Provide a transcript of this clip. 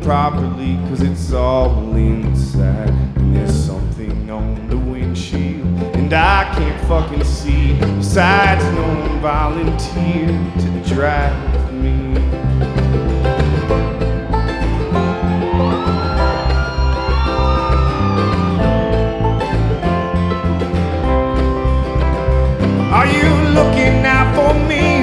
properly, cause it's all inside. And there's something on the windshield, and I can't fucking see. Besides, no one volunteered to drive me. Are you looking out for me?